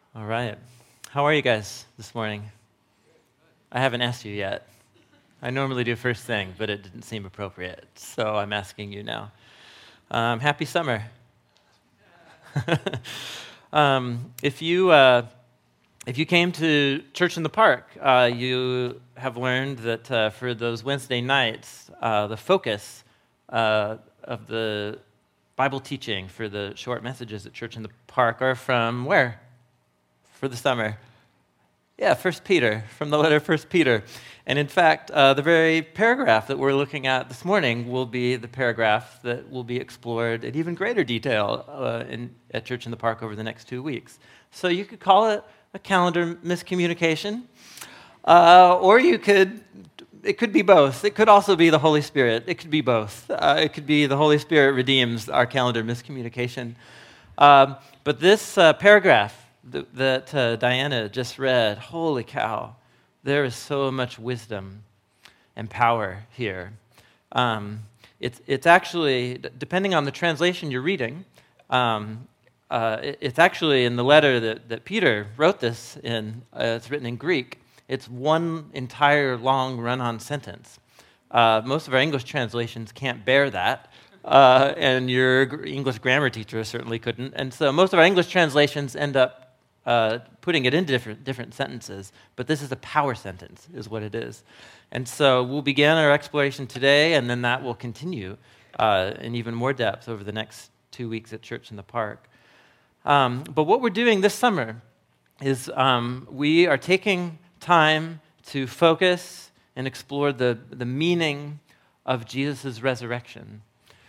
All right. How are you guys this morning? I haven't asked you yet. I normally do first thing, but it didn't seem appropriate, so I'm asking you now. Happy summer. If you came to Church in the Park, you have learned that for those Wednesday nights, the focus of the Bible teaching for the short messages at Church in the Park are from where? For the summer. Yeah, 1 Peter, from the letter 1 Peter. And in fact, the very paragraph that we're looking at this morning will be the paragraph that will be explored in even greater detail at Church in the Park over the next 2 weeks. So you could call it a calendar miscommunication, or it could be both. It could also be the Holy Spirit. It could be both. It could be the Holy Spirit redeems our calendar miscommunication. But this paragraph that Diana just read, holy cow, there is so much wisdom and power here. It's actually, depending on the translation you're reading, it's actually in the letter that Peter wrote this in. It's written in Greek. It's one entire long run-on sentence. Most of our English translations can't bear that. And your English grammar teacher certainly couldn't. And so most of our English translations end up putting it into different sentences, but this is a power sentence, is what it is. And so we'll begin our exploration today, and then that will continue in even more depth over the next 2 weeks at Church in the Park. But what we're doing this summer is we are taking time to focus and explore the meaning of Jesus' resurrection.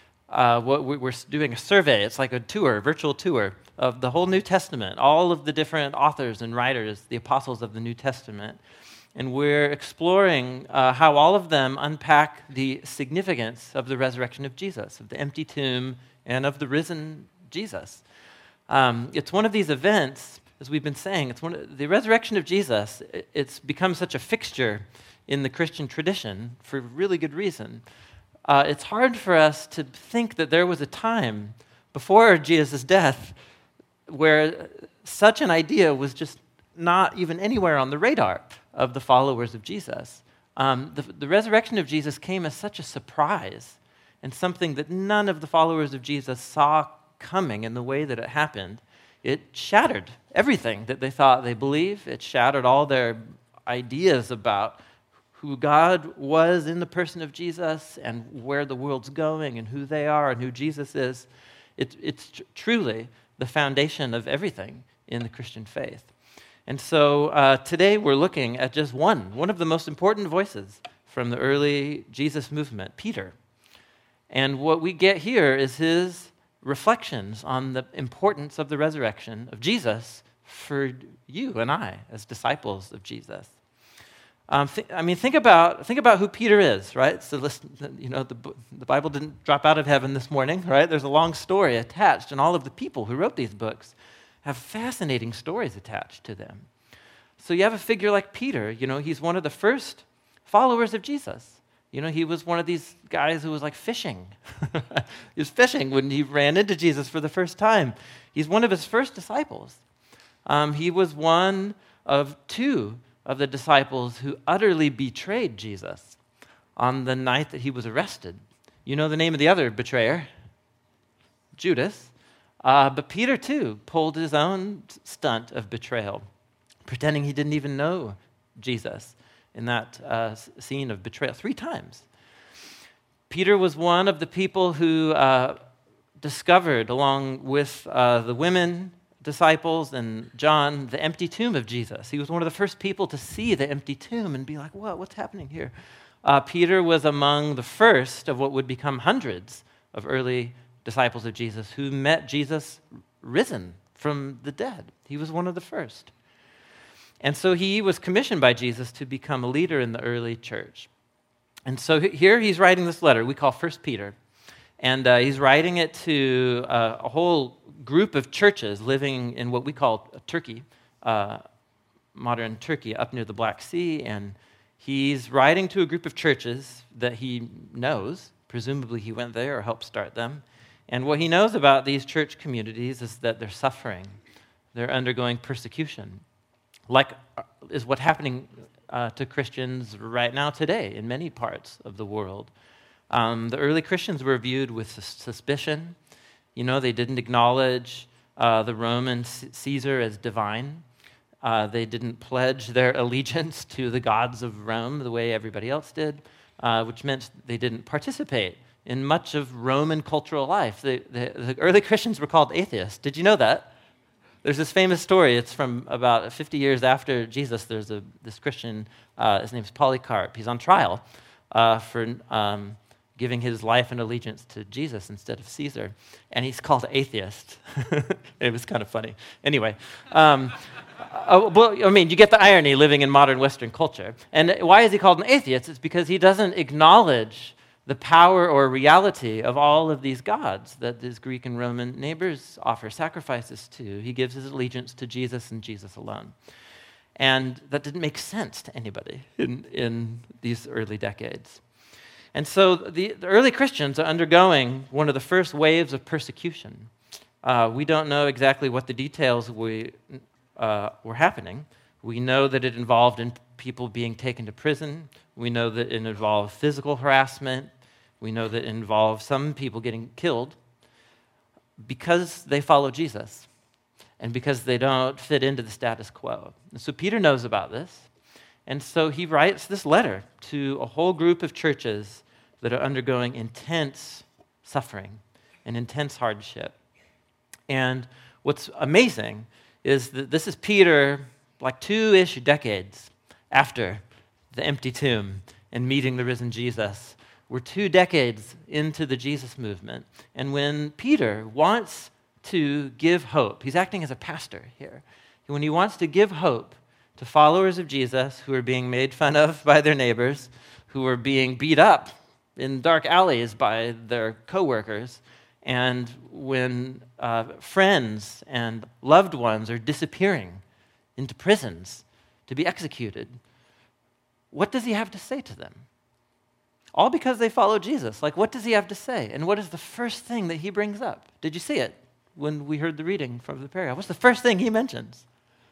We're doing a survey. It's like a tour, a virtual tour of the whole New Testament, all of the different authors and writers, the apostles of the New Testament. And we're exploring how all of them unpack the significance of the resurrection of Jesus, of the empty tomb, and of the risen Jesus. It's one of these events, as we've been saying, the resurrection of Jesus, it's become such a fixture in the Christian tradition for really good reason. It's hard for us to think that there was a time before Jesus' death where such an idea was just not even anywhere on the radar of the followers of Jesus. The resurrection of Jesus came as such a surprise and something that none of the followers of Jesus saw coming in the way that it happened. It shattered everything that they thought they believed. It shattered all their ideas about who God was in the person of Jesus and where the world's going and who they are and who Jesus is. It's truly the foundation of everything in the Christian faith. And so today we're looking at just one of the most important voices from the early Jesus movement, Peter. And what we get here is his reflections on the importance of the resurrection of Jesus for you and I as disciples of Jesus. Think about who Peter is, right? So listen, the Bible didn't drop out of heaven this morning, right? There's a long story attached, and all of the people who wrote these books have fascinating stories attached to them. So you have a figure like Peter, he's one of the first followers of Jesus. He was one of these guys who was like fishing. He was fishing when he ran into Jesus for the first time. He's one of his first disciples. He was one of two of the disciples who utterly betrayed Jesus on the night that he was arrested. You know the name of the other betrayer? Judas. But Peter, too, pulled his own stunt of betrayal, pretending he didn't even know Jesus in that scene of betrayal 3 times. Peter was one of the people who discovered, along with the women disciples and John, the empty tomb of Jesus. He was one of the first people to see the empty tomb and be like, what's happening here? Peter was among the first of what would become hundreds of early disciples of Jesus who met Jesus risen from the dead. He was one of the first. And so he was commissioned by Jesus to become a leader in the early church. And so here he's writing this letter we call 1 Peter. And he's writing it to a whole group of churches living in what we call Turkey, modern Turkey, up near the Black Sea. And he's writing to a group of churches that he knows. Presumably he went there or helped start them. And what he knows about these church communities is that they're suffering. They're undergoing persecution, like is what's happening to Christians right now today in many parts of the world. The early Christians were viewed with suspicion. They didn't acknowledge the Roman Caesar as divine. They didn't pledge their allegiance to the gods of Rome the way everybody else did, which meant they didn't participate in much of Roman cultural life. The early Christians were called atheists. Did you know that? There's this famous story. It's from about 50 years after Jesus. There's this Christian, his name's Polycarp. He's on trial for giving his life and allegiance to Jesus instead of Caesar. And he's called atheist. It was kind of funny. Anyway, you get the irony living in modern Western culture. And why is he called an atheist? It's because he doesn't acknowledge the power or reality of all of these gods that his Greek and Roman neighbors offer sacrifices to. He gives his allegiance to Jesus and Jesus alone. And that didn't make sense to anybody in these early decades. And so the early Christians are undergoing one of the first waves of persecution. We don't know exactly what the details were happening. We know that it involved people being taken to prison. We know that it involved physical harassment. We know that it involved some people getting killed because they follow Jesus and because they don't fit into the status quo. And so Peter knows about this. And so he writes this letter to a whole group of churches that are undergoing intense suffering and intense hardship. And what's amazing is that this is Peter like 2-ish decades after the empty tomb and meeting the risen Jesus. We're 2 decades into the Jesus movement. And when Peter wants to give hope, he's acting as a pastor here. When he wants to give hope to followers of Jesus who are being made fun of by their neighbors, who are being beat up in dark alleys by their coworkers, and when friends and loved ones are disappearing into prisons to be executed, what does he have to say to them? All because they follow Jesus. Like, what does he have to say? And what is the first thing that he brings up? Did you see it when we heard the reading from the paragraph? What's the first thing he mentions?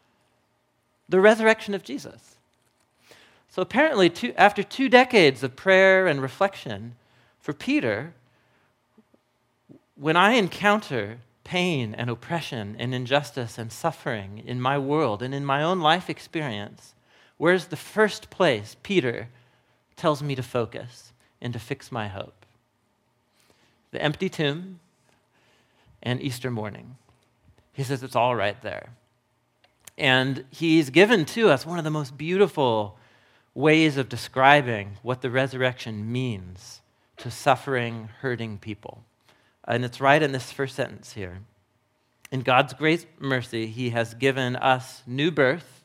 The resurrection of Jesus. So apparently, after 2 decades of prayer and reflection, for Peter, when I encounter pain and oppression and injustice and suffering in my world and in my own life experience, where's the first place Peter tells me to focus and to fix my hope? The empty tomb and Easter morning. He says it's all right there. And he's given to us one of the most beautiful ways of describing what the resurrection means to suffering, hurting people. And it's right in this first sentence here. In God's great mercy, he has given us new birth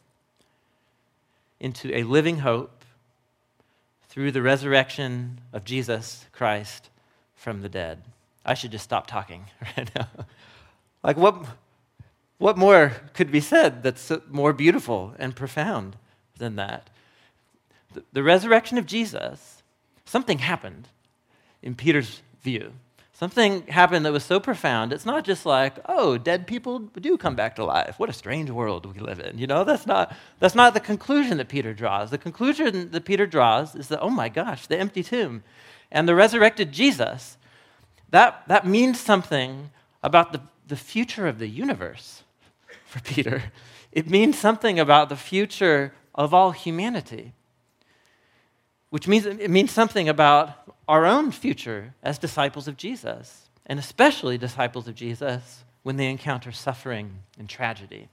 into a living hope through the resurrection of Jesus Christ from the dead. I should just stop talking right now. Like, what more could be said that's more beautiful and profound than that? The resurrection of Jesus, something happened in Peter's view. Something happened that was so profound. It's not just like, oh, dead people do come back to life. What a strange world we live in. That's not the conclusion that Peter draws. The conclusion that Peter draws is that, oh my gosh, the empty tomb and the resurrected Jesus, that means something about the future of the universe for Peter. It means something about the future of all humanity, which means it means something about our own future as disciples of Jesus, and especially disciples of Jesus when they encounter suffering and tragedy.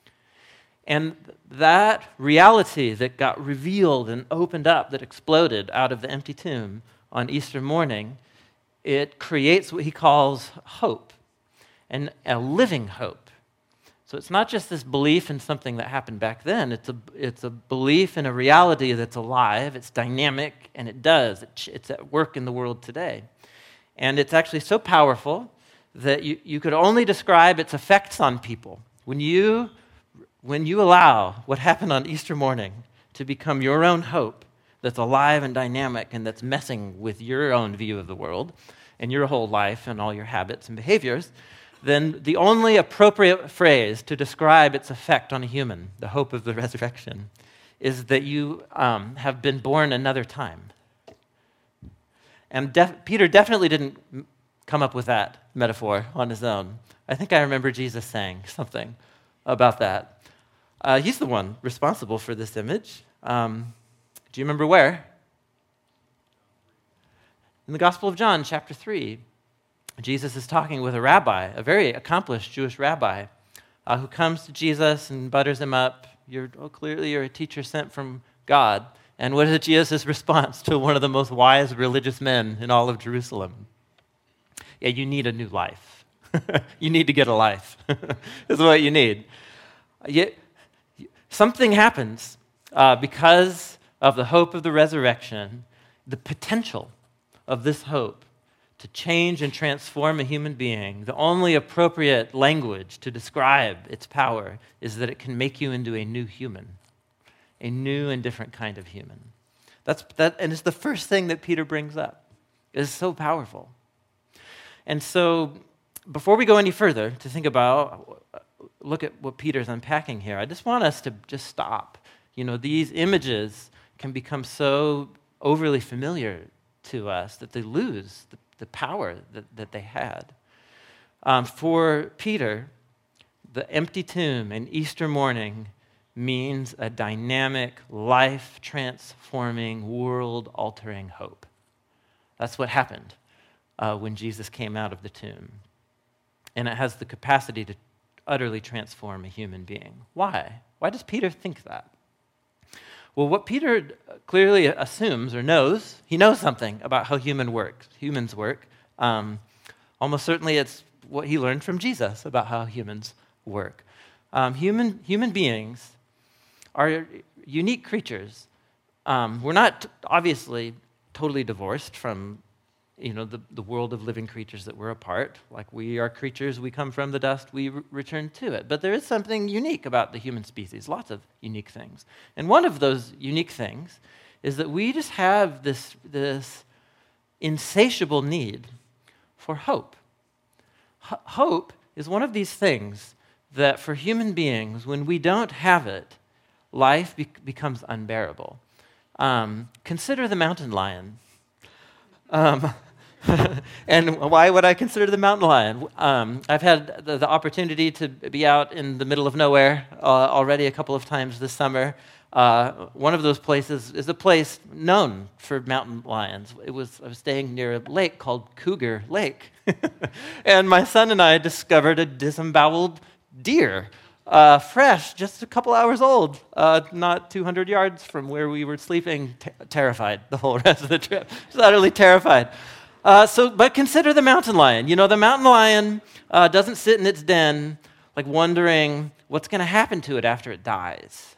And that reality that got revealed and opened up, that exploded out of the empty tomb on Easter morning, it creates what he calls hope, and a living hope. So it's not just this belief in something that happened back then. It's a belief in a reality that's alive, it's dynamic, and it's at work in the world today. And it's actually so powerful that you could only describe its effects on people. When you allow what happened on Easter morning to become your own hope that's alive and dynamic and that's messing with your own view of the world and your whole life and all your habits and behaviors, then the only appropriate phrase to describe its effect on a human, the hope of the resurrection, is that you have been born another time. And Peter definitely didn't come up with that metaphor on his own. I think I remember Jesus saying something about that. He's the one responsible for this image. Do you remember where? In the Gospel of John, chapter 3, Jesus is talking with a rabbi, a very accomplished Jewish rabbi, who comes to Jesus and butters him up. Clearly you're a teacher sent from God. And what is Jesus' response to one of the most wise religious men in all of Jerusalem? Yeah, you need a new life. You need to get a life. Is what you need. Something happens because of the hope of the resurrection, the potential of this hope to change and transform a human being. The only appropriate language to describe its power is that it can make you into a new human, a new and different kind of human. And it's the first thing that Peter brings up. It's so powerful. And so, before we go any further to think about, look at what Peter's unpacking here, I just want us to just stop. These images can become so overly familiar to us that they lose the power that they had. For Peter, the empty tomb and Easter morning means a dynamic, life-transforming, world-altering hope. That's what happened when Jesus came out of the tomb. And it has the capacity to utterly transform a human being. Why? Why does Peter think that? Well, what Peter clearly assumes or knows, he knows something about how humans work. Almost certainly it's what he learned from Jesus about how humans work. Human beings are unique creatures. We're not obviously totally divorced from the world of living creatures that we're a part. Like we are creatures, we come from the dust, we return to it. But there is something unique about the human species, lots of unique things. And one of those unique things is that we just have this insatiable need for hope. Hope is one of these things that for human beings, when we don't have it, life becomes unbearable. Consider the mountain lion. And why would I consider the mountain lion? I've had the opportunity to be out in the middle of nowhere already a couple of times this summer. One of those places is a place known for mountain lions. I was staying near a lake called Cougar Lake. And my son and I discovered a disemboweled deer, fresh, just a couple hours old, not 200 yards from where we were sleeping, terrified the whole rest of the trip. Just utterly terrified. But consider the mountain lion. The mountain lion doesn't sit in its den like wondering what's going to happen to it after it dies,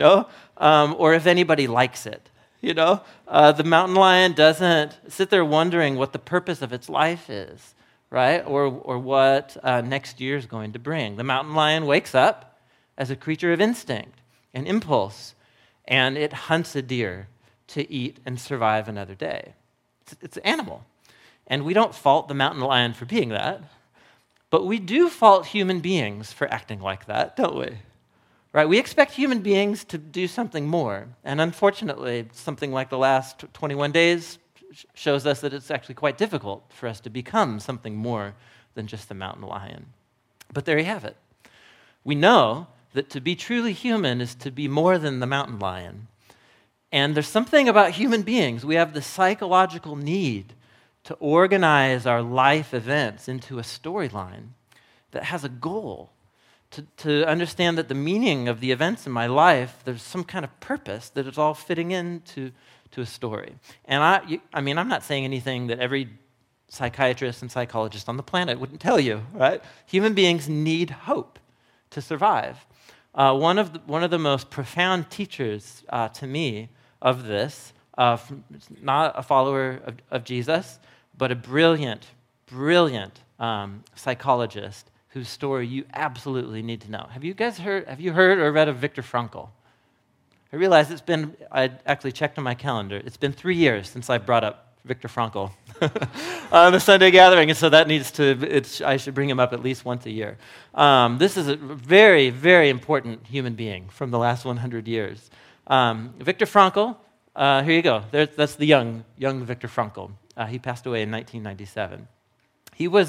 or if anybody likes it. The mountain lion doesn't sit there wondering what the purpose of its life is, right? Or what next year is going to bring. The mountain lion wakes up as a creature of instinct and impulse, and it hunts a deer to eat and survive another day. It's an animal. And we don't fault the mountain lion for being that, but we do fault human beings for acting like that, don't we? Right? We expect human beings to do something more, and unfortunately, something like the last 21 days shows us that it's actually quite difficult for us to become something more than just the mountain lion. But there you have it. We know that to be truly human is to be more than the mountain lion. And there's something about human beings. We have the psychological need to organize our life events into a storyline that has a goal, to understand that the meaning of the events in my life, there's some kind of purpose that is all fitting into a story. And I'm not saying anything that every psychiatrist and psychologist on the planet wouldn't tell you, right? Human beings need hope to survive. One of the most profound teachers to me of this, not a follower of Jesus, but a brilliant psychologist whose story you absolutely need to know. Have you heard or read of Viktor Frankl? I realize I actually checked on my calendar, it's been 3 years since I brought up Victor Frankl, on the Sunday gathering, and so that I should bring him up at least once a year. This is a very, very important human being from the last 100 years. Victor Frankl, here you go. That's the young Victor Frankl. He passed away in 1997. He was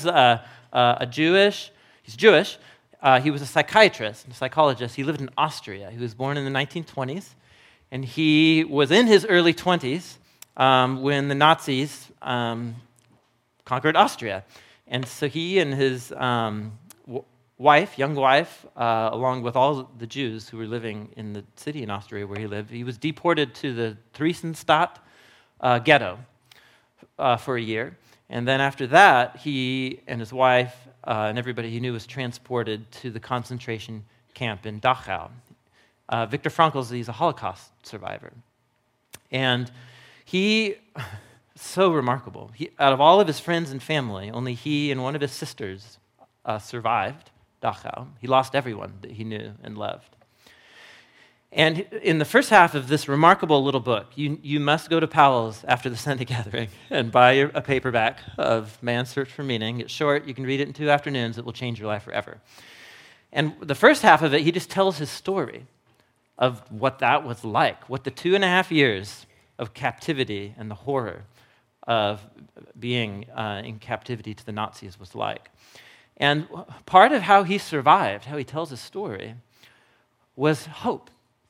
he's Jewish. He was a psychiatrist and a psychologist. He lived in Austria. He was born in the 1920s, and he was in his early 20s when the Nazis conquered Austria. And so he and his young wife, along with all the Jews who were living in the city in Austria where he lived, he was deported to the Theresienstadt ghetto for a year. And then after that, he and his wife and everybody he knew was transported to the concentration camp in Dachau. Viktor Frankl, he's a Holocaust survivor. And he, so remarkable. Out of all of his friends and family, only he and one of his sisters survived Dachau. He lost everyone that he knew and loved. And in the first half of this remarkable little book, you must go to Powell's after the Sunday gathering and buy a paperback of Man's Search for Meaning. It's short. You can read it in 2 afternoons. It will change your life forever. And the first half of it, he just tells his story of what that was like, what the 2.5 years of captivity and the horror of being in captivity to the Nazis was like. And part of how he survived, how he tells his story, was hope.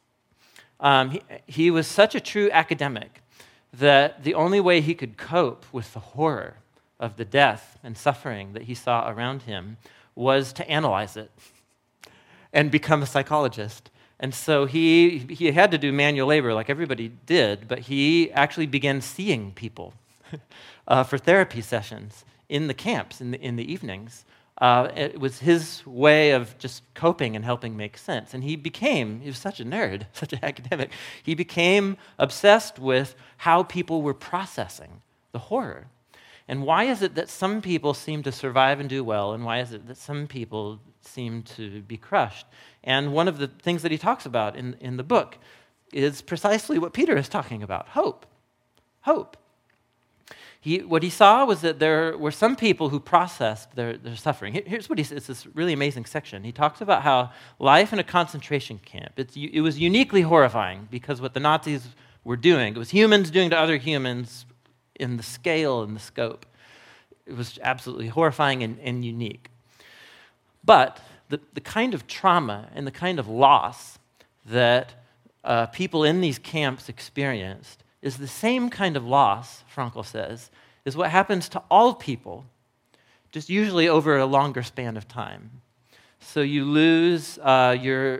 He was such a true academic that the only way he could cope with the horror of the death and suffering that he saw around him was to analyze it and become a psychologist. And so he had to do manual labor like everybody did, but he actually began seeing people for therapy sessions in the camps in the evenings. It was his way of just coping and helping make sense. And he was such a nerd, such an academic, he became obsessed with how people were processing the horror. And why is it that some people seem to survive and do well, and why is it that some people seem to be crushed? And one of the things that he talks about in the book is precisely what Peter is talking about, hope. Hope. What he saw was that there were some people who processed their suffering. Here's what he says. It's this really amazing section. He talks about how life in a concentration camp, it was uniquely horrifying because what the Nazis were doing, it was humans doing to other humans in the scale and the scope. It was absolutely horrifying and unique. But the kind of trauma and the kind of loss that people in these camps experienced is the same kind of loss, Frankl says, is what happens to all people, just usually over a longer span of time. So you lose your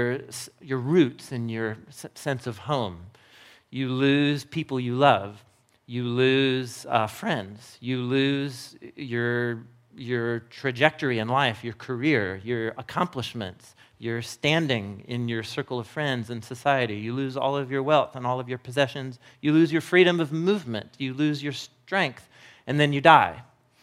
roots and your sense of home. You lose people you love. You lose friends. You lose your trajectory in life, your career, your accomplishments, your standing in your circle of friends and society. You lose all of your wealth and all of your possessions. You lose your freedom of movement. You lose your strength, and then you die.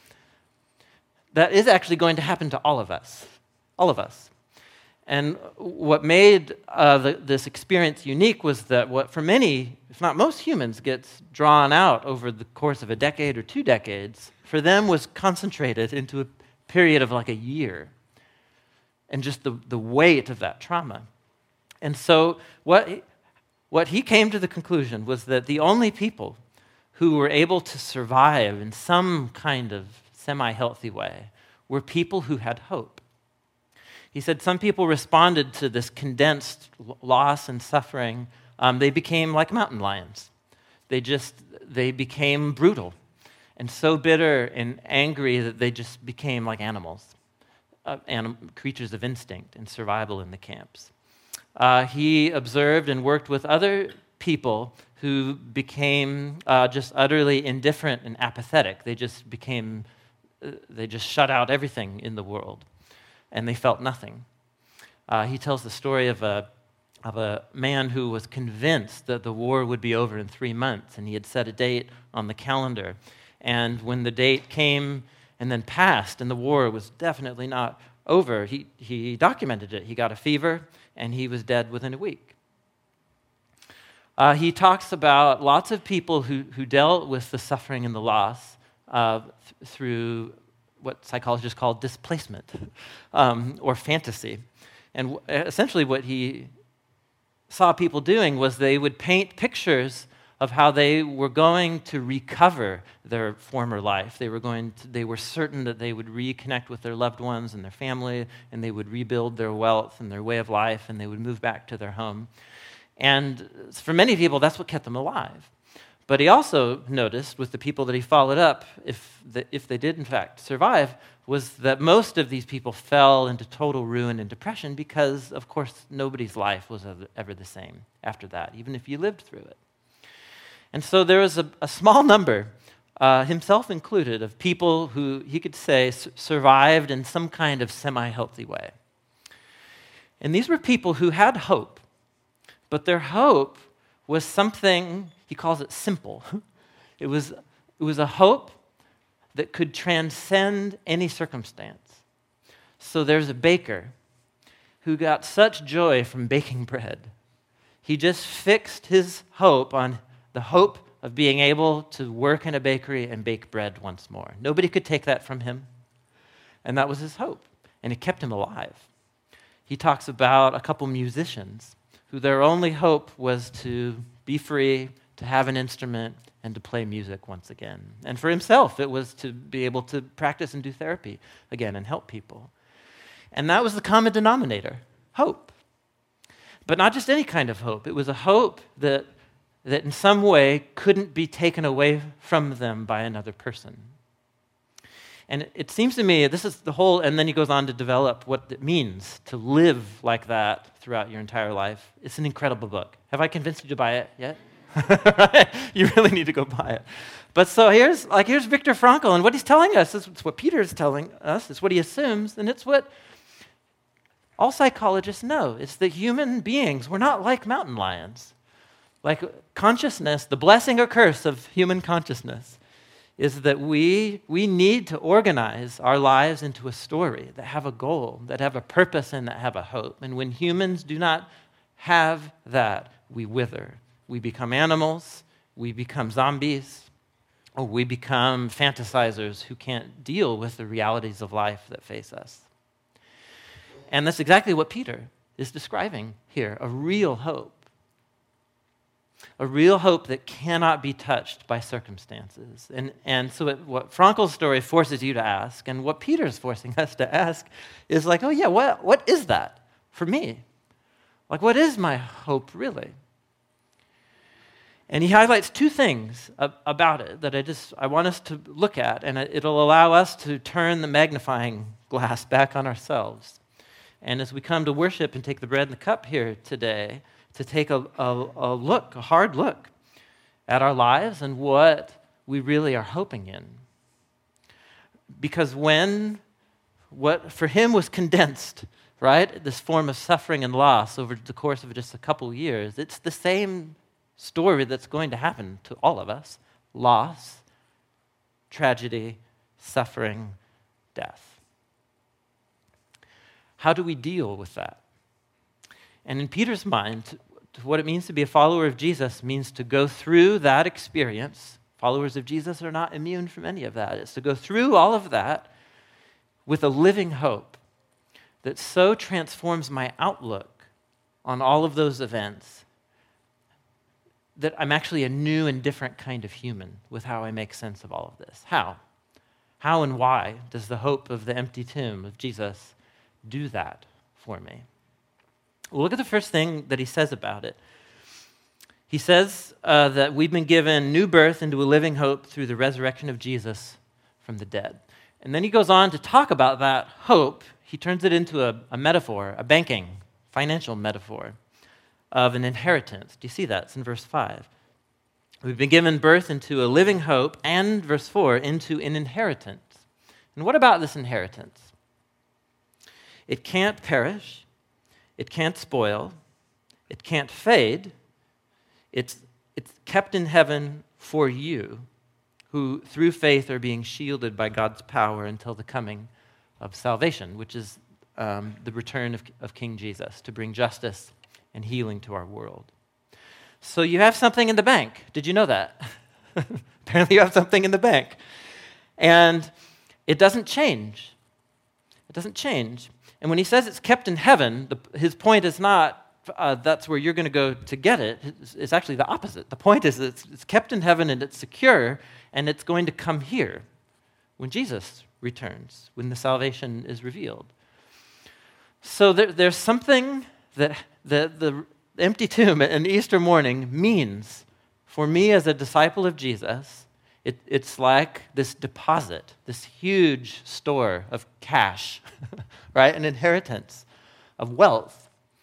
That is actually going to happen to all of us. All of us. And what made this experience unique was that what for many, if not most humans, gets drawn out over the course of a decade or 2 decades, for them was concentrated into a period of like a year. And just the weight of that trauma. And so what he came to the conclusion was that the only people who were able to survive in some kind of semi-healthy way were people who had hope. He said some people responded to this condensed loss and suffering. They became like mountain lions. They became brutal and so bitter and angry that they just became like animals. Creatures of instinct and survival in the camps. He observed and worked with other people who became just utterly indifferent and apathetic. They just shut out everything in the world, and they felt nothing. He tells the story of a man who was convinced that the war would be over in 3 months, and he had set a date on the calendar. And when the date came and then passed, and the war was definitely not over, he documented it. He got a fever, and he was dead within a week. He talks about lots of people who dealt with the suffering and the loss through what psychologists call displacement or fantasy. And essentially what he saw people doing was they would paint pictures of how they were going to recover their former life. They were certain that they would reconnect with their loved ones and their family, and they would rebuild their wealth and their way of life, and they would move back to their home. And for many people, that's what kept them alive. But he also noticed with the people that he followed up, if they did in fact survive, was that most of these people fell into total ruin and depression because, of course, nobody's life was ever the same after that, even if you lived through it. And so there was a small number, himself included, of people who he could say survived in some kind of semi-healthy way. And these were people who had hope, but their hope was something, he calls it simple. It was a hope that could transcend any circumstance. So there's a baker who got such joy from baking bread. He just fixed his hope on the hope of being able to work in a bakery and bake bread once more. Nobody could take that from him. And that was his hope. And it kept him alive. He talks about a couple musicians who their only hope was to be free, to have an instrument, and to play music once again. And for himself, it was to be able to practice and do therapy again and help people. And that was the common denominator, hope. But not just any kind of hope. It was a hope that in some way couldn't be taken away from them by another person. And it seems to me, this is the whole, and then he goes on to develop what it means to live like that throughout your entire life. It's an incredible book. Have I convinced you to buy it yet? You really need to go buy it. But so here's Viktor Frankl, and what he's telling us, it's what Peter's telling us, it's what he assumes, and it's what all psychologists know. It's that human beings, we're not like mountain lions. Like consciousness, the blessing or curse of human consciousness is that we need to organize our lives into a story that have a goal, that have a purpose, and that have a hope. And when humans do not have that, we wither. We become animals, we become zombies, or we become fantasizers who can't deal with the realities of life that face us. And that's exactly what Peter is describing here, a real hope. A real hope that cannot be touched by circumstances. And so what Frankl's story forces you to ask, and what Peter's forcing us to ask, is like, oh yeah, what is that for me? Like, what is my hope really? And he highlights two things about it that I want us to look at, and it'll allow us to turn the magnifying glass back on ourselves. And as we come to worship and take the bread and the cup here today, to take a hard look at our lives and what we really are hoping in. Because what for him was condensed, right, this form of suffering and loss over the course of just a couple years, it's the same story that's going to happen to all of us. Loss, tragedy, suffering, death. How do we deal with that? And in Peter's mind, what it means to be a follower of Jesus means to go through that experience. Followers of Jesus are not immune from any of that. It's to go through all of that with a living hope that so transforms my outlook on all of those events that I'm actually a new and different kind of human with how I make sense of all of this. How? How and why does the hope of the empty tomb of Jesus do that for me? Well, look at the first thing that he says about it. He says that we've been given new birth into a living hope through the resurrection of Jesus from the dead. And then he goes on to talk about that hope. He turns it into a metaphor, a banking, financial metaphor of an inheritance. Do you see that? It's in verse 5. We've been given birth into a living hope, and verse 4, into an inheritance. And what about this inheritance? It can't perish. It can't spoil. It can't fade. It's kept in heaven for you, who through faith are being shielded by God's power until the coming of salvation, which is the return of King Jesus to bring justice and healing to our world. So you have something in the bank. Did you know that? Apparently you have something in the bank. And it doesn't change. It doesn't change. And when he says it's kept in heaven, his point is not that's where you're going to go to get it. It's actually the opposite. The point is it's kept in heaven and it's secure, and it's going to come here when Jesus returns, when the salvation is revealed. So there's something that the empty tomb and Easter morning means for me as a disciple of Jesus. It's like this deposit, this huge store of cash, right? An inheritance of wealth,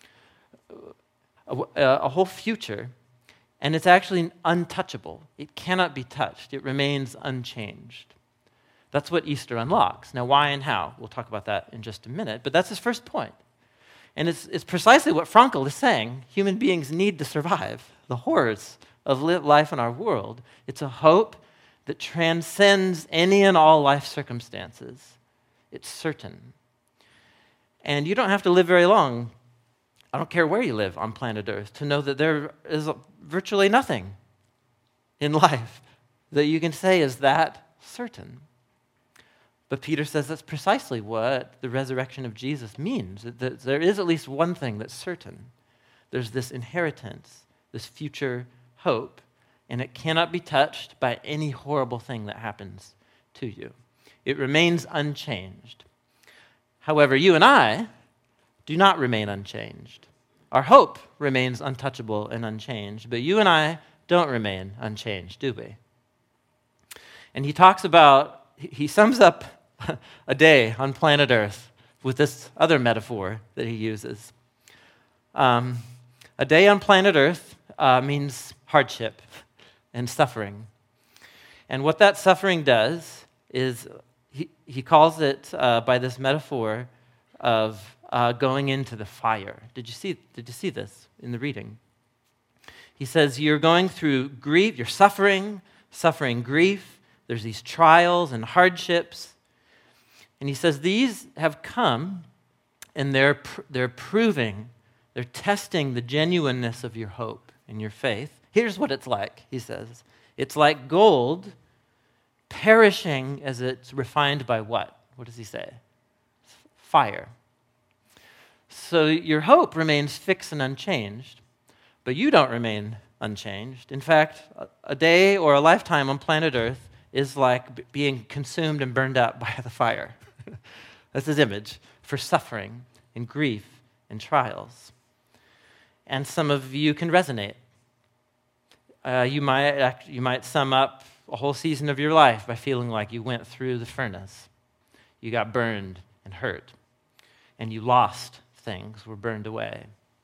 a whole future, and it's actually untouchable. It cannot be touched. It remains unchanged. That's what Easter unlocks. Now, why and how? We'll talk about that in just a minute, but that's his first point. And it's precisely what Frankl is saying. Human beings need to survive the horrors of life in our world. It's a hope that transcends any and all life circumstances. It's certain. And you don't have to live very long, I don't care where you live on planet Earth, to know that there is virtually nothing in life that you can say is that certain. But Peter says that's precisely what the resurrection of Jesus means. That there is at least one thing that's certain. There's this inheritance, this future hope, and it cannot be touched by any horrible thing that happens to you. It remains unchanged. However, you and I do not remain unchanged. Our hope remains untouchable and unchanged, but you and I don't remain unchanged, do we? And he sums up a day on planet Earth with this other metaphor that he uses. A day on planet Earth means hardship and suffering. And what that suffering does is he calls it by this metaphor of going into the fire. Did you see this in the reading? He says you're going through grief, you're suffering grief. There's these trials and hardships. And he says these have come and they're proving, they're testing the genuineness of your hope and your faith. Here's what it's like, he says. It's like gold perishing as it's refined by what? What does he say? Fire. So your hope remains fixed and unchanged, but you don't remain unchanged. In fact, a day or a lifetime on planet Earth is like being consumed and burned up by the fire. That's his image for suffering and grief and trials. And some of you can resonate. You might sum up a whole season of your life by feeling like you went through the furnace. You got burned and hurt, and you lost things, were burned away.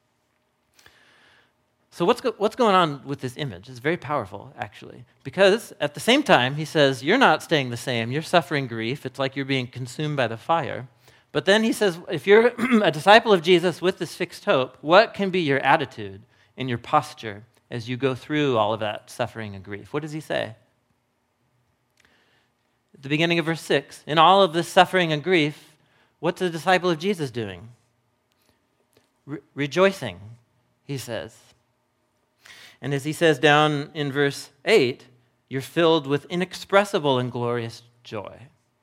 So what's going on with this image? It's very powerful, actually, because at the same time, he says, you're not staying the same. You're suffering grief. It's like you're being consumed by the fire. But then he says, if you're a disciple of Jesus with this fixed hope, what can be your attitude and your posture as you go through all of that suffering and grief? What does he say? At the beginning of verse 6, in all of this suffering and grief, what's a disciple of Jesus doing? Rejoicing, he says. And as he says down in verse 8, you're filled with inexpressible and glorious joy.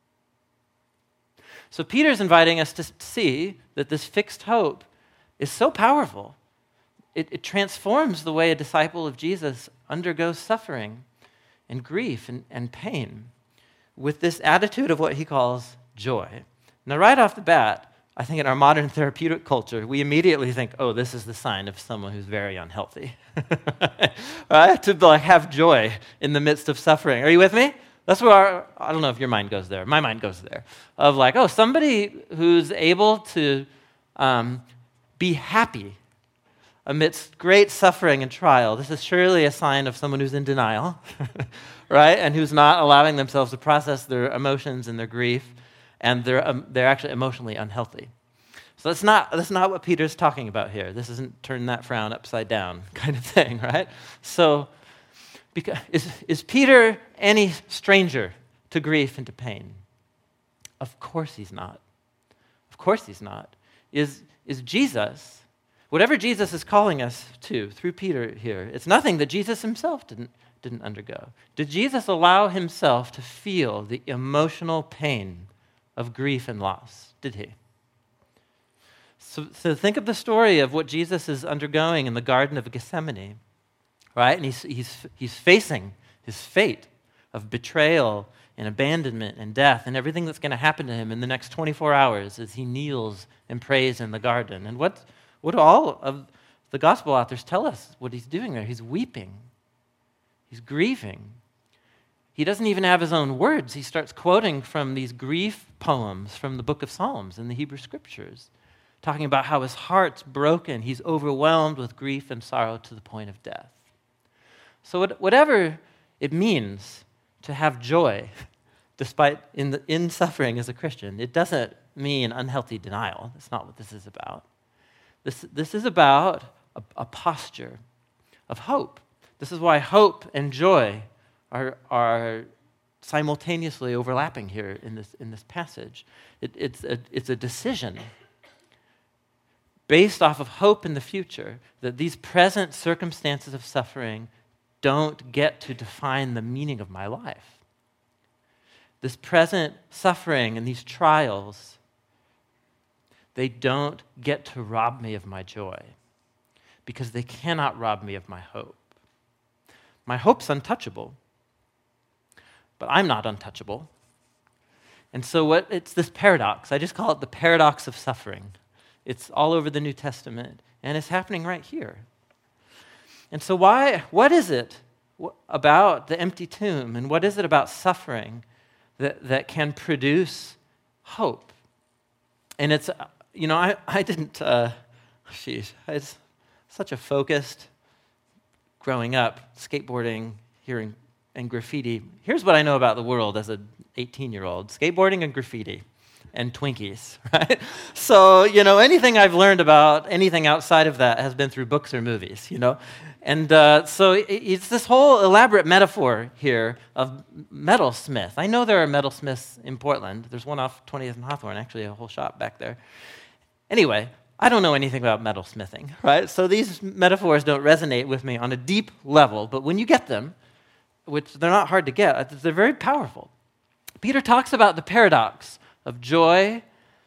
So Peter's inviting us to see that this fixed hope is so powerful. It transforms the way a disciple of Jesus undergoes suffering and grief and pain with this attitude of what he calls joy. Now, right off the bat, I think in our modern therapeutic culture, we immediately think, oh, this is the sign of someone who's very unhealthy. Right? To have joy in the midst of suffering. Are you with me? That's where I don't know if your mind goes there. My mind goes there. Of like, oh, somebody who's able to be happy amidst great suffering and trial. This is surely a sign of someone who's in denial, right? And who's not allowing themselves to process their emotions and their grief. And they're actually emotionally unhealthy. So that's not what Peter's talking about here. This isn't turn that frown upside down kind of thing, right? So is Peter any stranger to grief and to pain? Of course he's not. Of course he's not. Is Jesus, Whatever Jesus is calling us to through Peter here, it's nothing that Jesus himself didn't undergo. Did Jesus allow himself to feel the emotional pain of grief and loss? Did he? So think of the story of what Jesus is undergoing in the Garden of Gethsemane, right? And he's facing his fate of betrayal and abandonment and death and everything that's going to happen to him in the next 24 hours as he kneels and prays in the garden. And what do all of the gospel authors tell us what he's doing there? He's weeping. He's grieving. He doesn't even have his own words. He starts quoting from these grief poems from the book of Psalms in the Hebrew Scriptures, talking about how his heart's broken. He's overwhelmed with grief and sorrow to the point of death. So whatever it means to have joy despite in suffering as a Christian, it doesn't mean unhealthy denial. That's not what this is about. This is about a posture of hope. This is why hope and joy are simultaneously overlapping here in this passage. It's a decision based off of hope in the future that these present circumstances of suffering don't get to define the meaning of my life. This present suffering and these trials, they don't get to rob me of my joy because they cannot rob me of my hope. My hope's untouchable, but I'm not untouchable. And so it's this paradox. I just call it the paradox of suffering. It's all over the New Testament, and it's happening right here. And so what is it about the empty tomb, and what is it about suffering that can produce hope? And it's, I didn't, I was such a focused, growing up, skateboarding, hearing, and graffiti. Here's what I know about the world as an 18-year-old. Skateboarding and graffiti. And Twinkies, right? So, anything I've learned about anything outside of that has been through books or movies, And so it's this whole elaborate metaphor here of metalsmith. I know there are metalsmiths in Portland. There's one off 20th and Hawthorne, actually, a whole shop back there. Anyway, I don't know anything about metalsmithing, right? So these metaphors don't resonate with me on a deep level, but when you get them, which they're not hard to get, they're very powerful. Peter talks about the paradox of joy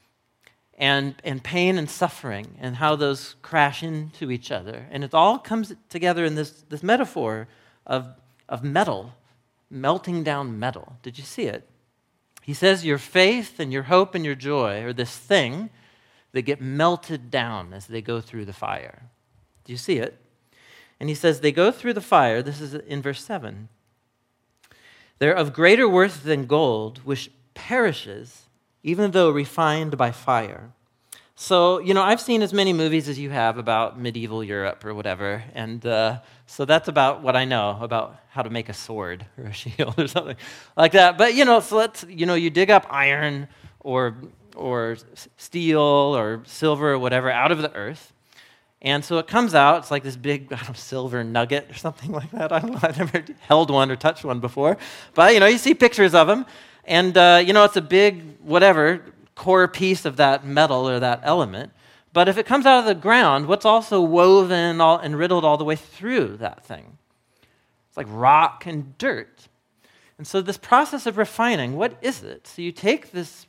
and pain and suffering and how those crash into each other. And it all comes together in this metaphor of metal, melting down metal. Did you see it? He says your faith and your hope and your joy are this thing that get melted down as they go through the fire. Do you see it? And he says they go through the fire. This is in verse 7. They're of greater worth than gold, which perishes even though refined by fire. So, I've seen as many movies as you have about medieval Europe or whatever, and so that's about what I know about how to make a sword or a shield or something like that. But, so let's, you dig up iron or steel or silver or whatever out of the earth, and so it comes out, it's like this big silver nugget or something like that. I don't know, I've never held one or touched one before, but, you see pictures of them. And, it's a big, core piece of that metal or that element. But if it comes out of the ground, what's also woven and riddled all the way through that thing? It's like rock and dirt. And so this process of refining, what is it? So you take this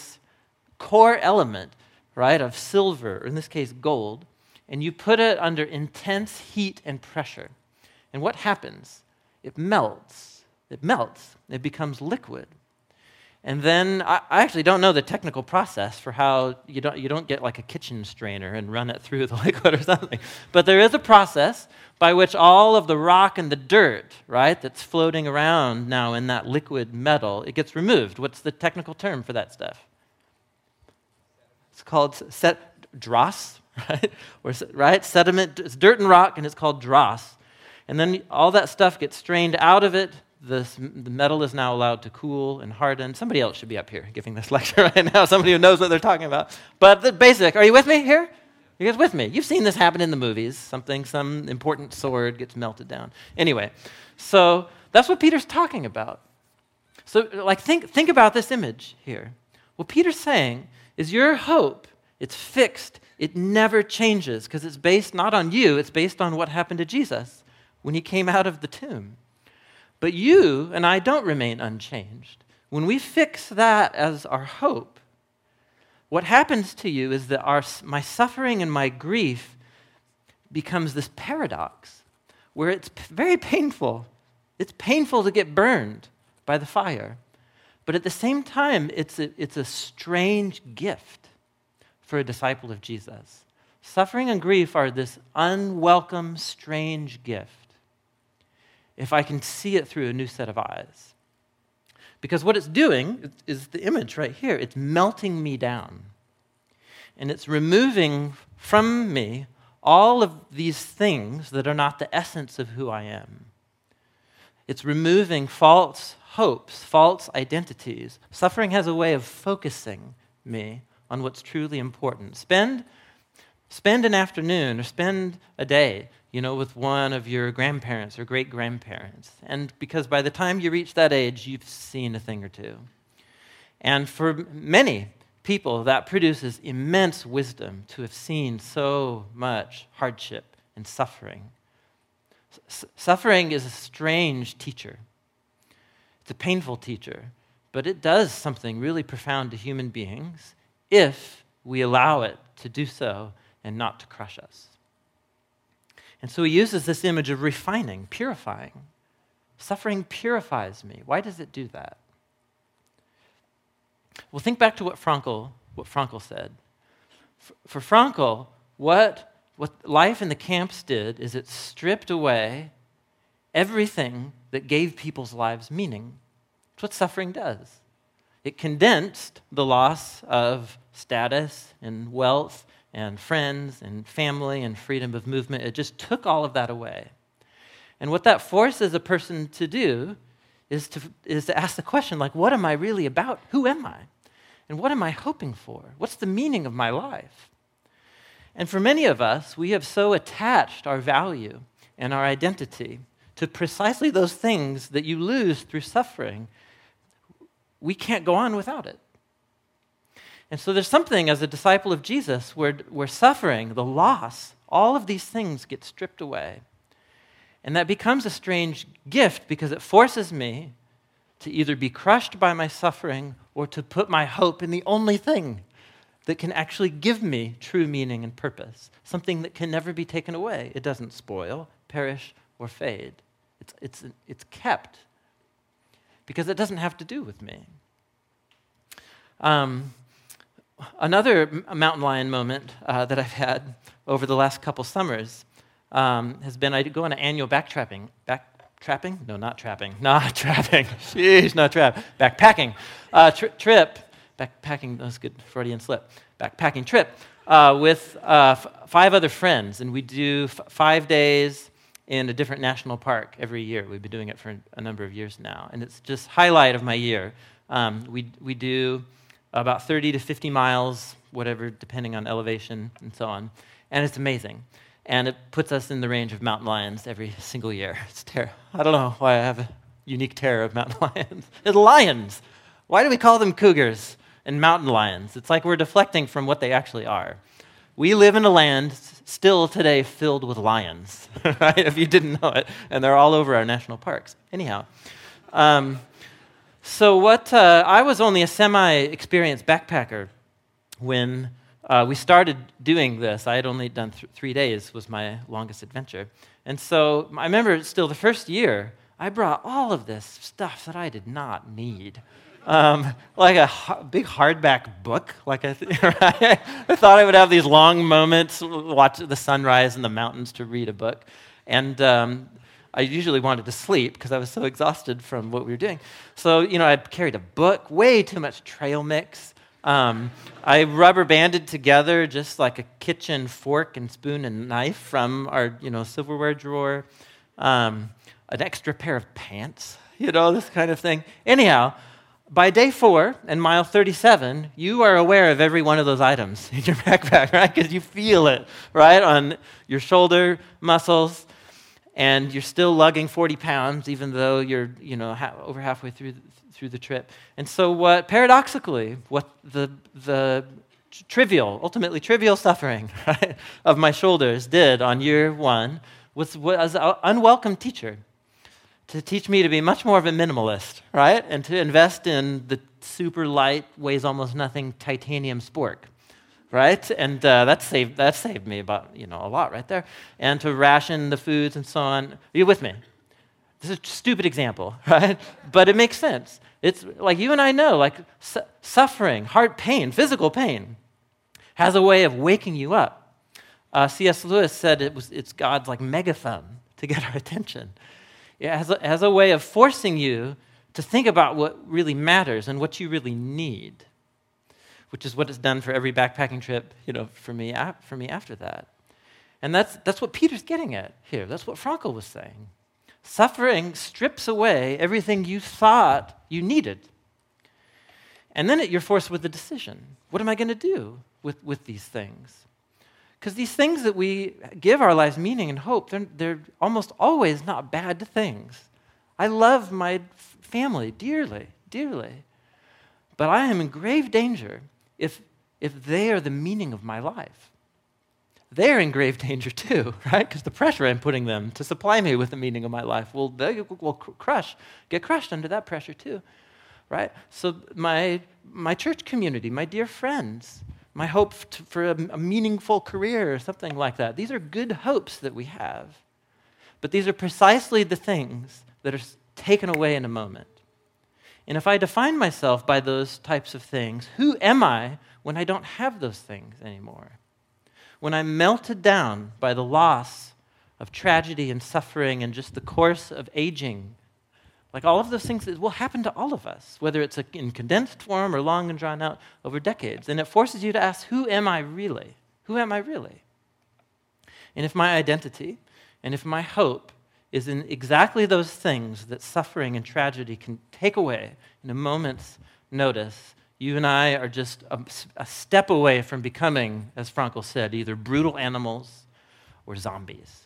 core element, right, of silver, or in this case gold, and you put it under intense heat and pressure. And what happens? It melts. It becomes liquid. And then I actually don't know the technical process for how you don't get like a kitchen strainer and run it through the liquid or something. But there is a process by which all of the rock and the dirt, right, that's floating around now in that liquid metal, it gets removed. What's the technical term for that stuff? It's called dross, right? Sediment. It's dirt and rock, and it's called dross. And then all that stuff gets strained out of it. The metal is now allowed to cool and harden. Somebody else should be up here giving this lecture right now, somebody who knows what they're talking about. But the basic, are you with me here? You guys with me? You've seen this happen in the movies. Some important sword gets melted down. Anyway, so that's what Peter's talking about. So think about this image here. What Peter's saying is your hope, it's fixed It never changes because it's based not on you, it's based on what happened to Jesus when he came out of the tomb. But you and I don't remain unchanged. When we fix that as our hope, what happens to you is that my suffering and my grief becomes this paradox where it's very painful. It's painful to get burned by the fire. But at the same time, it's a strange gift for a disciple of Jesus. Suffering and grief are this unwelcome, strange gift if I can see it through a new set of eyes. Because what it's doing is the image right here. It's melting me down. And it's removing from me all of these things that are not the essence of who I am. It's removing false hopes, false identities. Suffering has a way of focusing me on what's truly important. Spend an afternoon or spend a day, with one of your grandparents or great-grandparents. And because by the time you reach that age, you've seen a thing or two. And for many people, that produces immense wisdom to have seen so much hardship and suffering. Suffering is a strange teacher. It's a painful teacher, but it does something really profound to human beings if we allow it to do so and not to crush us. And so he uses this image of refining, purifying. Suffering purifies me. Why does it do that? Well, think back to what Frankl said. For Frankl, what life in the camps did is it stripped away everything that gave people's lives meaning. That's what suffering does. It condensed the loss of status and wealth and friends and family and freedom of movement. It just took all of that away. And what that forces a person to do is to ask the question, what am I really about? Who am I? And what am I hoping for? What's the meaning of my life? And for many of us, we have so attached our value and our identity to precisely those things that you lose through suffering. We can't go on without it. And so there's something as a disciple of Jesus where suffering, the loss, all of these things get stripped away. And that becomes a strange gift because it forces me to either be crushed by my suffering or to put my hope in the only thing that can actually give me true meaning and purpose, something that can never be taken away. It doesn't spoil, perish, or fade. It's kept because it doesn't have to do with me. Another mountain lion moment that I've had over the last couple summers has been I go on an annual backpacking. No, not trapping. Not trapping. Sheesh, not trap. Backpacking trip. Backpacking, that was a good Freudian slip. Backpacking trip with 5 other friends. And we do 5 days in a different national park every year. We've been doing it for a number of years now. And it's just highlight of my year. We do about 30 to 50 miles, whatever, depending on elevation and so on. And it's amazing. And it puts us in the range of mountain lions every single year. It's terror. I don't know why I have a unique terror of mountain lions. It's lions. Why do we call them cougars and mountain lions? It's like we're deflecting from what they actually are. We live in a land still today filled with lions, right? If you didn't know it. And they're all over our national parks. Anyhow. So I was only a semi-experienced backpacker when we started doing this. I had only done 3 days was my longest adventure. And so I remember still the first year, I brought all of this stuff that I did not need. Like a big hardback book. Right? I thought I would have these long moments, watch the sunrise in the mountains to read a book. And I usually wanted to sleep because I was so exhausted from what we were doing. So, I carried a book, way too much trail mix. I rubber banded together just like a kitchen fork and spoon and knife from our, silverware drawer, an extra pair of pants, this kind of thing. Anyhow, by day 4 and mile 37, you are aware of every one of those items in your backpack, right? Because you feel it, right, on your shoulder muscles, and you're still lugging 40 pounds, even though you're, over halfway through the trip. And so paradoxically, what the ultimately trivial suffering, right, of my shoulders did on year one was an unwelcome teacher to teach me to be much more of a minimalist, right, and to invest in the super light, weighs almost nothing titanium spork, right, and that saved me about a lot right there, and to ration the foods and so on. Are you with me? This is a stupid example, right? But it makes sense. It's like you and I know, like suffering, heart pain, physical pain, has a way of waking you up. C.S. Lewis said it's God's like megaphone to get our attention. It has a way of forcing you to think about what really matters and what you really need, which is what it's done for every backpacking trip, for me after that. And that's what Peter's getting at here. That's what Frankl was saying. Suffering strips away everything you thought you needed. And then you're forced with a decision. What am I going to do with these things? Because these things that we give our lives meaning and hope, they're almost always not bad things. I love my family dearly, dearly. But I am in grave danger if they are the meaning of my life. They're in grave danger too, right? Because the pressure I'm putting them to supply me with the meaning of my life will get crushed under that pressure too, right? So my church community, my dear friends, my hope for a meaningful career or something like that, these are good hopes that we have. But these are precisely the things that are taken away in a moment. And if I define myself by those types of things, who am I when I don't have those things anymore? When I'm melted down by the loss of tragedy and suffering and just the course of aging, like all of those things that will happen to all of us, whether it's in condensed form or long and drawn out over decades. And it forces you to ask, who am I really? Who am I really? And if my identity and if my hope is in exactly those things that suffering and tragedy can take away in a moment's notice, you and I are just a step away from becoming, as Frankl said, either brutal animals or zombies.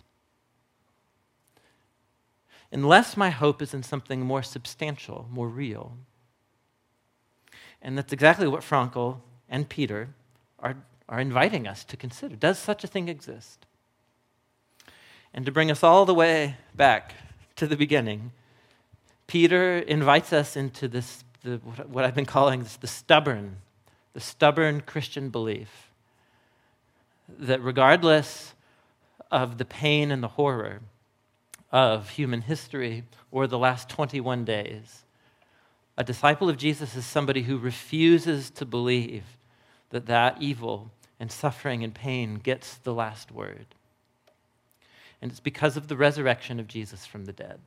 Unless my hope is in something more substantial, more real. And that's exactly what Frankl and Peter are inviting us to consider. Does such a thing exist? And to bring us all the way back to the beginning, Peter invites us into this, what I've been calling the stubborn Christian belief that regardless of the pain and the horror of human history or the last 21 days, a disciple of Jesus is somebody who refuses to believe that evil and suffering and pain gets the last word. And it's because of the resurrection of Jesus from the dead.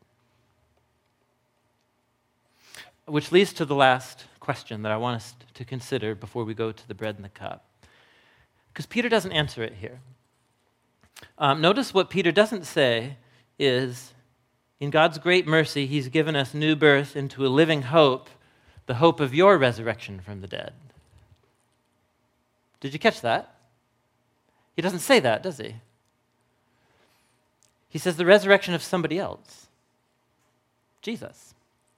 Which leads to the last question that I want us to consider before we go to the bread and the cup. Because Peter doesn't answer it here. Notice what Peter doesn't say is, in God's great mercy, he's given us new birth into a living hope, the hope of your resurrection from the dead. Did you catch that? He doesn't say that, does he? He says the resurrection of somebody else, Jesus.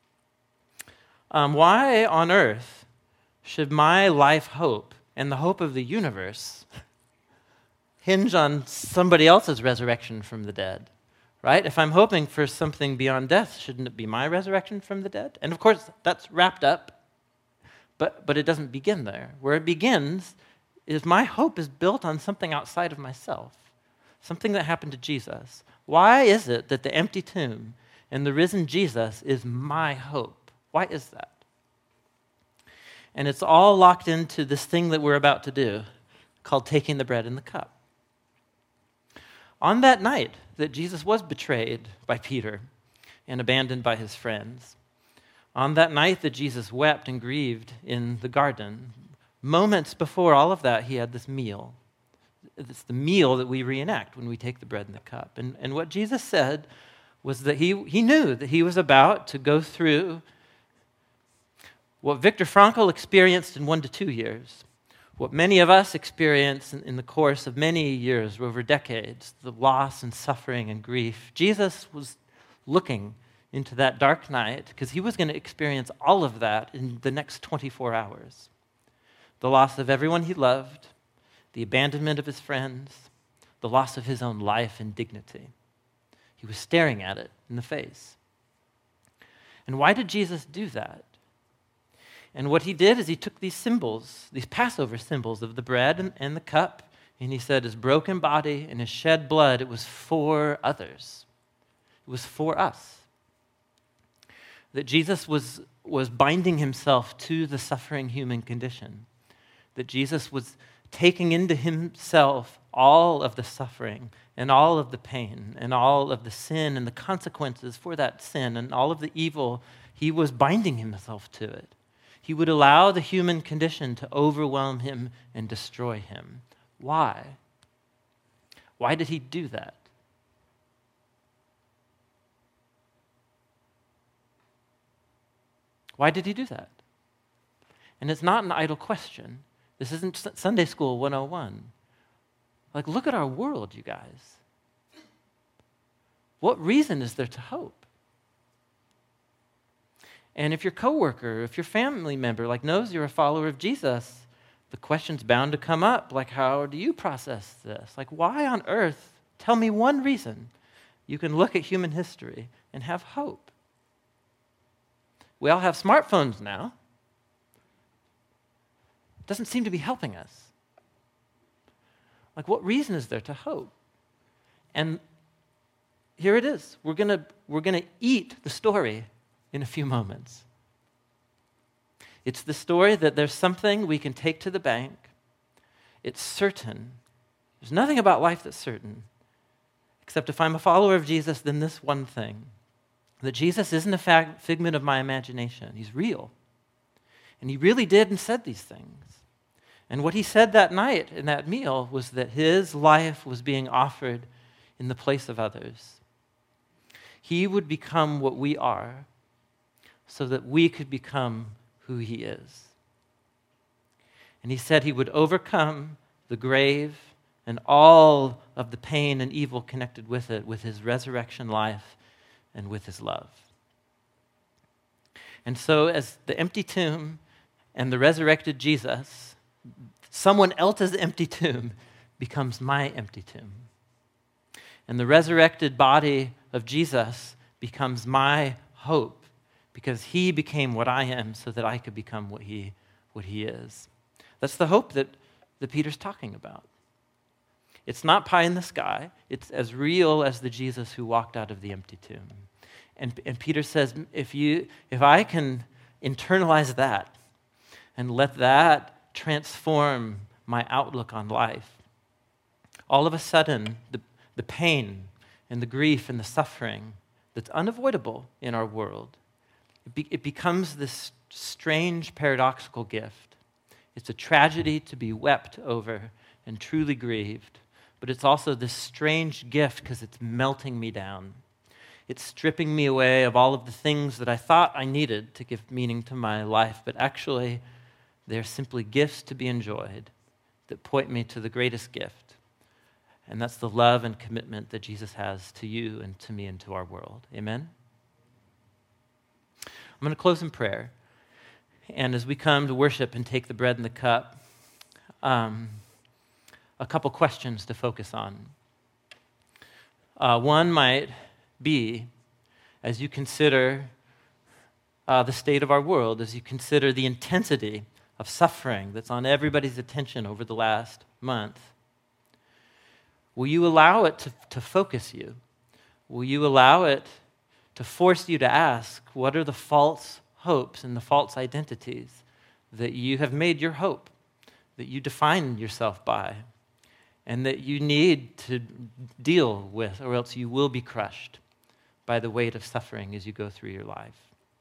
Why on earth should my life hope and the hope of the universe hinge on somebody else's resurrection from the dead? Right? If I'm hoping for something beyond death, shouldn't it be my resurrection from the dead? And of course, that's wrapped up, but it doesn't begin there. Where it begins is my hope is built on something outside of myself, something that happened to Jesus. Why is it that the empty tomb and the risen Jesus is my hope? Why is that? And it's all locked into this thing that we're about to do, called taking the bread and the cup. On that night that Jesus was betrayed by Peter and abandoned by his friends, on that night that Jesus wept and grieved in the garden, moments before all of that, he had this meal. It's the meal that we reenact when we take the bread and the cup. And what Jesus said was that he knew that he was about to go through what Viktor Frankl experienced in 1 to 2 years, what many of us experience in the course of many years, over decades, the loss and suffering and grief. Jesus was looking into that dark night because he was going to experience all of that in the next 24 hours. the loss of everyone he loved, the abandonment of his friends, the loss of his own life and dignity. He was staring at it in the face. And why did Jesus do that? And what he did is he took these symbols, these Passover symbols of the bread and the cup, and he said his broken body and his shed blood, it was for others. It was for us. That Jesus was binding himself to the suffering human condition. That Jesus was taking into himself all of the suffering and all of the pain and all of the sin and the consequences for that sin and all of the evil. He was binding himself to it. He would allow the human condition to overwhelm him and destroy him. Why? Why did he do that? Why did he do that? And it's not an idle question. This isn't Sunday School 101. Like, look at our world, you guys. What reason is there to hope? And if your coworker, if your family member knows you're a follower of Jesus, the question's bound to come up, how do you process this? Why on earth? Tell me one reason you can look at human history and have hope. We all have smartphones now. It doesn't seem to be helping us. What reason is there to hope? And here it is. We're gonna eat the story in a few moments. It's the story that there's something we can take to the bank. It's certain. There's nothing about life that's certain, except if I'm a follower of Jesus, then this one thing, that Jesus isn't a figment of my imagination. He's real. And he really did and said these things. And what he said that night in that meal was that his life was being offered in the place of others. He would become what we are so that we could become who he is. And he said he would overcome the grave and all of the pain and evil connected with it with his resurrection life and with his love. And so as the empty tomb and the resurrected Jesus, someone else's empty tomb becomes my empty tomb. And the resurrected body of Jesus becomes my hope because he became what I am so that I could become what he is. That's the hope that Peter's talking about. It's not pie in the sky. It's as real as the Jesus who walked out of the empty tomb. And Peter says, if I can internalize that and let that transform my outlook on life, all of a sudden, the pain and the grief and the suffering that's unavoidable in our world, it becomes this strange, paradoxical gift. It's a tragedy to be wept over and truly grieved, but it's also this strange gift because it's melting me down. It's stripping me away of all of the things that I thought I needed to give meaning to my life, but actually they're simply gifts to be enjoyed that point me to the greatest gift. And that's the love and commitment that Jesus has to you and to me and to our world. Amen? I'm going to close in prayer. And as we come to worship and take the bread and the cup, a couple questions to focus on. One might be, as you consider the state of our world, as you consider the intensity of suffering that's on everybody's attention over the last month, will you allow it to focus you? Will you allow it to force you to ask, what are the false hopes and the false identities that you have made your hope, that you define yourself by, and that you need to deal with, or else you will be crushed by the weight of suffering as you go through your life?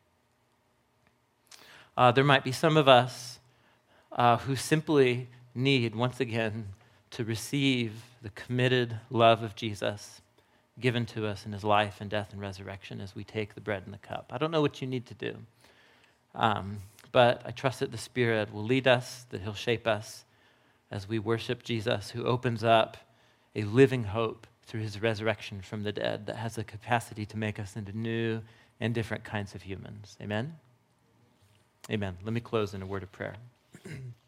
There might be some of us who simply need, once again, to receive the committed love of Jesus given to us in his life and death and resurrection as we take the bread and the cup. I don't know what you need to do, but I trust that the Spirit will lead us, that he'll shape us as we worship Jesus, who opens up a living hope through his resurrection from the dead that has the capacity to make us into new and different kinds of humans. Amen? Amen. Let me close in a word of prayer.